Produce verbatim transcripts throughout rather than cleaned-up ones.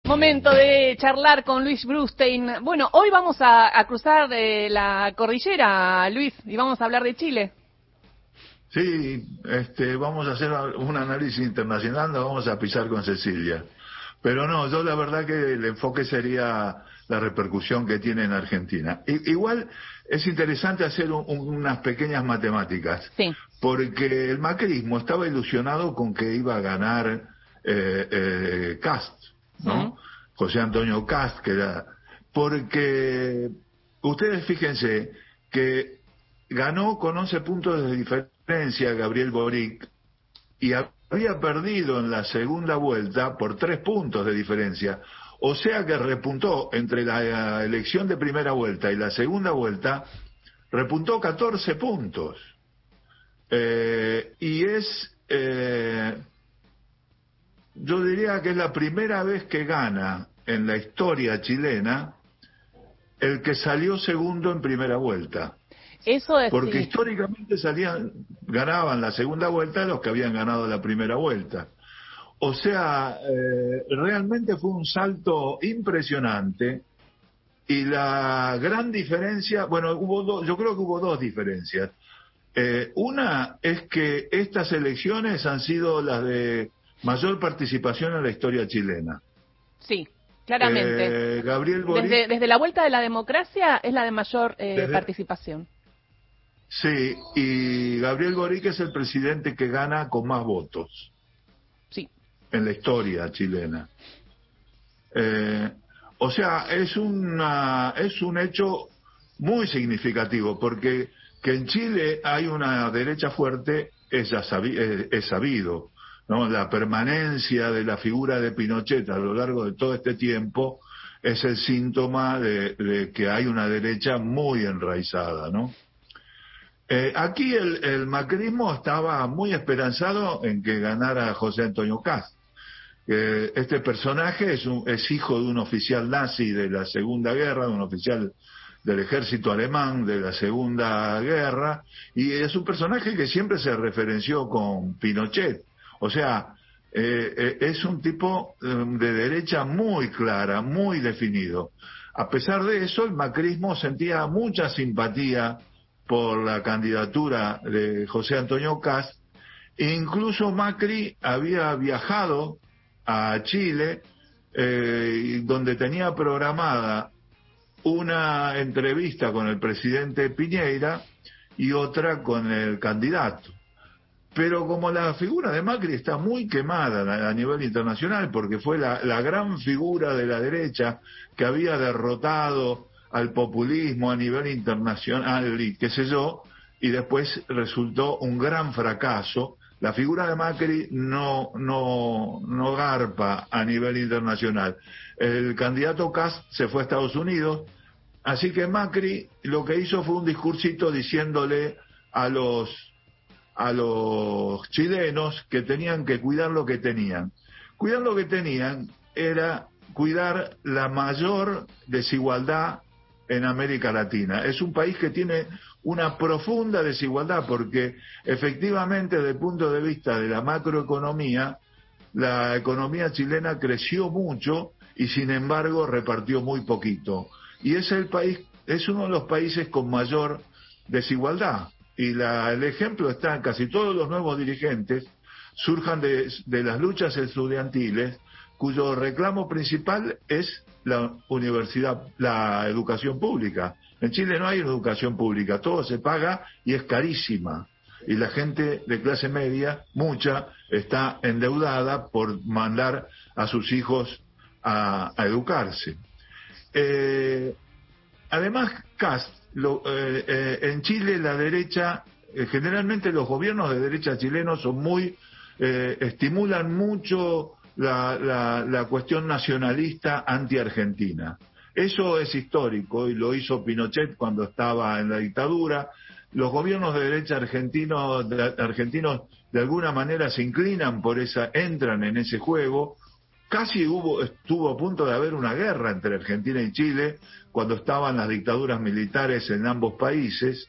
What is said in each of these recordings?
Momento de charlar con Luis Brustein. Bueno, hoy vamos a, a cruzar eh, la cordillera, Luis, y vamos a hablar de Chile. Sí, este, vamos a hacer un análisis internacional, nos vamos a pisar con Cecilia. Pero no, yo la verdad que el enfoque sería la repercusión que tiene en Argentina. I, igual es interesante hacer un, unas pequeñas matemáticas, sí. porque el macrismo estaba ilusionado con que iba a ganar eh, eh, Kast, ¿no? Uh-huh. José Antonio Kast, que era... Porque ustedes fíjense que ganó con once puntos de diferencia Gabriel Boric y había perdido en la segunda vuelta por tres puntos de diferencia. O sea que repuntó entre la elección de primera vuelta y la segunda vuelta, repuntó catorce puntos. Eh, y es, eh, yo diría que es la primera vez que gana en la historia chilena el que salió segundo en primera vuelta. Eso es, porque sí. históricamente salían, ganaban la segunda vuelta los que habían ganado la primera vuelta. O sea, eh, realmente fue un salto impresionante y la gran diferencia, bueno, hubo dos, yo creo que hubo dos diferencias. Eh, una es que estas elecciones han sido las de mayor participación en la historia chilena. Sí. Claramente. Eh, Gabriel Boric, desde, desde la vuelta de la democracia es la de mayor eh, desde, participación. Sí, y Gabriel Boric es el presidente que gana con más votos. Sí. En la historia chilena. Eh, o sea, es una es un hecho muy significativo, porque que en Chile hay una derecha fuerte es, ya sabi, es, es sabido, ¿no? La permanencia de la figura de Pinochet a lo largo de todo este tiempo es el síntoma de, de que hay una derecha muy enraizada, ¿no? Eh, aquí el, el macrismo estaba muy esperanzado en que ganara José Antonio Kast. Eh, este personaje es, un, es hijo de un oficial nazi de la Segunda Guerra, de un oficial del ejército alemán de la Segunda Guerra, y es un personaje que siempre se referenció con Pinochet. O sea, eh, eh, es un tipo de derecha muy clara, muy definido. A pesar de eso, el macrismo sentía mucha simpatía por la candidatura de José Antonio Kast, e incluso Macri había viajado a Chile, eh, donde tenía programada una entrevista con el presidente Piñera y otra con el candidato. Pero como la figura de Macri está muy quemada a nivel internacional, porque fue la, la gran figura de la derecha que había derrotado al populismo a nivel internacional y qué sé yo, y después resultó un gran fracaso. La figura de Macri no, no, no garpa a nivel internacional. El candidato Kast se fue a Estados Unidos, así que Macri lo que hizo fue un discursito diciéndole a los, a los chilenos que tenían que cuidar lo que tenían. Cuidar lo que tenían era cuidar la mayor desigualdad en América Latina. Es un país que tiene una profunda desigualdad porque efectivamente desde el punto de vista de la macroeconomía, la economía chilena creció mucho y sin embargo repartió muy poquito. Y es el país, es uno de los países con mayor desigualdad. Y la, el ejemplo está en casi todos los nuevos dirigentes surjan de, de las luchas estudiantiles, cuyo reclamo principal es la universidad, la educación pública. En Chile no hay educación pública, todo se paga y es carísima. Y la gente de clase media, mucha, está endeudada por mandar a sus hijos a, a educarse. Eh, además, Kast, lo, eh, eh, en Chile la derecha, eh, generalmente los gobiernos de derecha chilenos son muy, eh, estimulan mucho la, la, la cuestión nacionalista anti-argentina. Eso es histórico y lo hizo Pinochet cuando estaba en la dictadura. Los gobiernos de derecha argentinos de, argentinos de alguna manera se inclinan por esa, entran en ese juego. Casi hubo, estuvo a punto de haber una guerra entre Argentina y Chile cuando estaban las dictaduras militares en ambos países.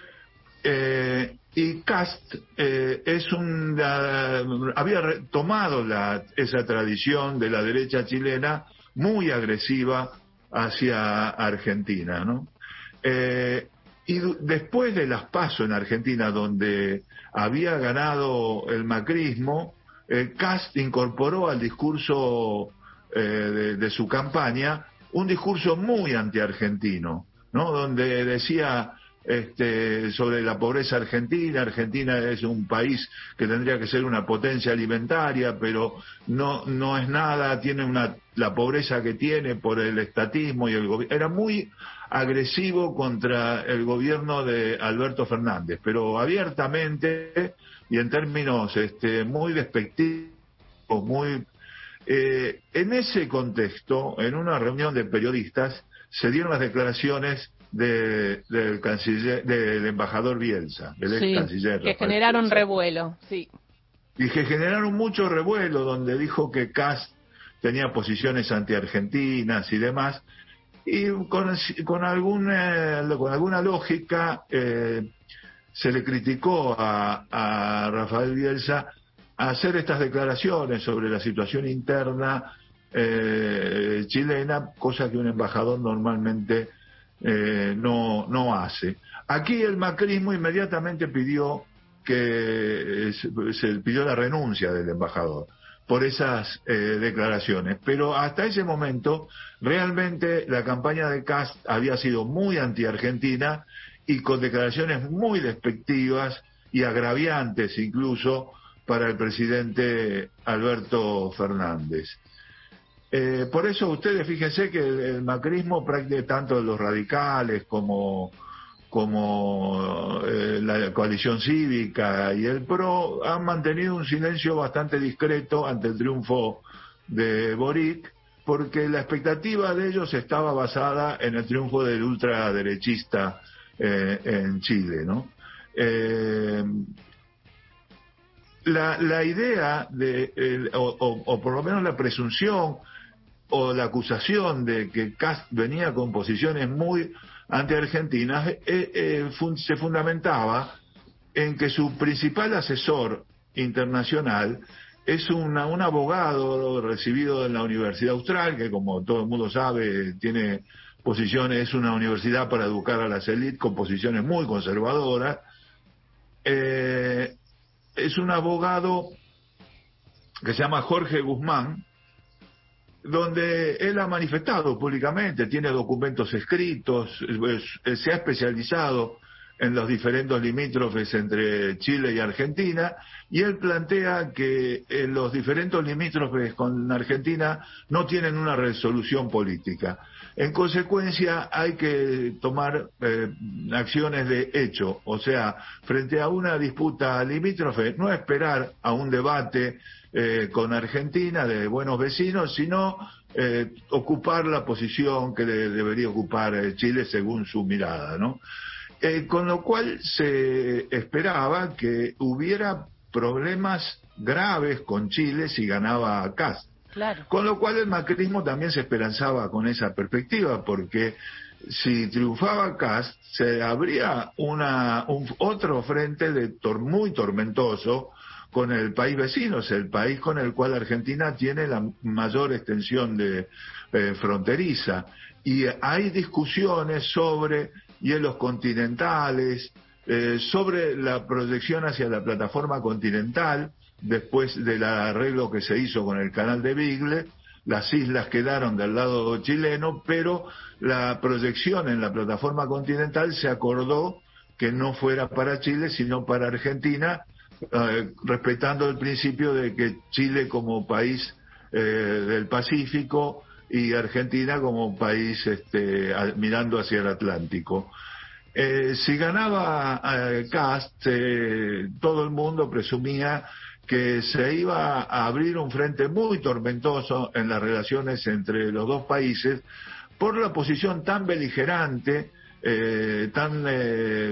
Eh, y Kast eh, es un, uh, había tomado la, esa tradición de la derecha chilena muy agresiva hacia Argentina, ¿no? Eh, y después de las PASO en Argentina, donde había ganado el macrismo, eh, Kast incorporó al discurso eh, de, de su campaña un discurso muy antiargentino, ¿no? Donde decía este, sobre la pobreza argentina. Argentina es un país que tendría que ser una potencia alimentaria, pero no no es nada, tiene una la pobreza que tiene por el estatismo y el gobierno. Era muy agresivo contra el gobierno de Alberto Fernández, pero abiertamente y en términos este, muy despectivos, muy... Eh, en ese contexto, en una reunión de periodistas, se dieron las declaraciones de, del canciller, del embajador Bielsa, del ex sí, canciller. que Rafael generaron Bielsa. revuelo, sí. Y que generaron mucho revuelo, donde dijo que Kast tenía posiciones antiargentinas y demás, y con, con, alguna, con alguna lógica eh, se le criticó a, a Rafael Bielsa hacer estas declaraciones sobre la situación interna eh, chilena, cosa que un embajador normalmente eh, no, no hace. Aquí el macrismo inmediatamente pidió que se, se pidió la renuncia del embajador por esas eh, declaraciones, pero hasta ese momento realmente la campaña de Kast había sido muy anti-argentina y con declaraciones muy despectivas y agraviantes incluso para el presidente Alberto Fernández. Eh, por eso ustedes fíjense que el, el macrismo, prácticamente tanto los radicales como como eh, la coalición cívica y el PRO han mantenido un silencio bastante discreto ante el triunfo de Boric, porque la expectativa de ellos estaba basada en el triunfo del ultraderechista eh, en Chile, ¿no? Eh, la, la idea de, eh, o, o, o por lo menos la presunción o la acusación de que Kast venía con posiciones muy anti-argentinas eh, eh, fun se fundamentaba en que su principal asesor internacional es una, un abogado recibido en la Universidad Austral, que como todo el mundo sabe tiene posiciones, es una universidad para educar a las élites con posiciones muy conservadoras. Eh, es un abogado que se llama Jorge Guzmán, donde él ha manifestado públicamente, tiene documentos escritos, es, se ha especializado en los diferentes limítrofes entre Chile y Argentina, y él plantea que eh, los diferentes limítrofes con Argentina no tienen una resolución política. En consecuencia, hay que tomar eh, acciones de hecho, o sea, frente a una disputa limítrofe, no esperar a un debate eh, con Argentina de buenos vecinos, sino eh, ocupar la posición que de, debería ocupar eh, Chile según su mirada, ¿no? Eh, con lo cual se esperaba que hubiera problemas graves con Chile si ganaba Kast. Claro. Con lo cual el macrismo también se esperanzaba con esa perspectiva, porque si triunfaba Kast se abría una, un, otro frente de tor, muy tormentoso con el país vecino, es el país con el cual Argentina tiene la mayor extensión de eh, fronteriza. Y hay discusiones sobre hielos continentales, eh, sobre la proyección hacia la plataforma continental, después del arreglo que se hizo con el canal de Beagle. Las islas quedaron del lado chileno, pero la proyección en la plataforma continental se acordó que no fuera para Chile, sino para Argentina, eh, respetando el principio de que Chile como país eh, del Pacífico y Argentina como país este, mirando hacia el Atlántico. Eh, si ganaba eh, Kast, eh, todo el mundo presumía que se iba a abrir un frente muy tormentoso en las relaciones entre los dos países por la posición tan beligerante, eh, tan eh,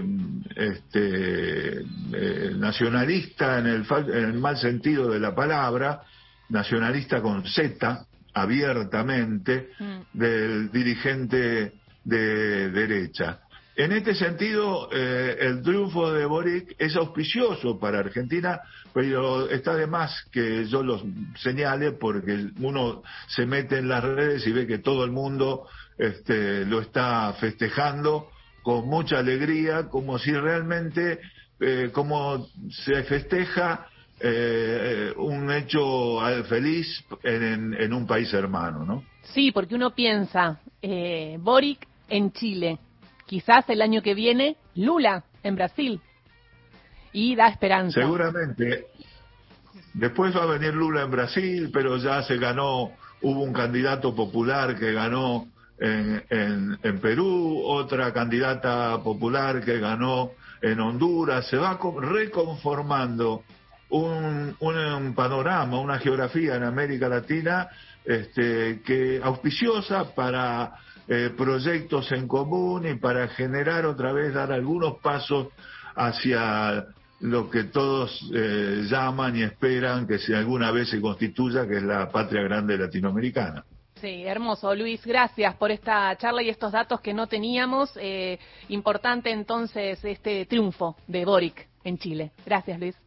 este, eh, nacionalista en el, en el mal sentido de la palabra, nacionalista con Z, abiertamente, mm. del dirigente de derecha. En este sentido, eh, el triunfo de Boric es auspicioso para Argentina, pero está de más que yo lo señale, porque uno se mete en las redes y ve que todo el mundo este, lo está festejando con mucha alegría, como si realmente, eh, como se festeja eh, un hecho feliz en, en un país hermano, ¿no? Sí, porque uno piensa, eh, Boric en Chile, quizás el año que viene Lula en Brasil, y da esperanza. Seguramente. Después va a venir Lula en Brasil, pero ya se ganó, hubo un candidato popular que ganó en, en, en Perú, otra candidata popular que ganó en Honduras. Se va reconformando un, un, un panorama, una geografía en América Latina este, que auspiciosa para eh, proyectos en común y para generar otra vez, dar algunos pasos hacia lo que todos eh, llaman y esperan que si alguna vez se constituya, que es la patria grande latinoamericana. Sí, hermoso, Luis, gracias por esta charla y estos datos que no teníamos. Eh, importante entonces este triunfo de Boric en Chile. Gracias, Luis.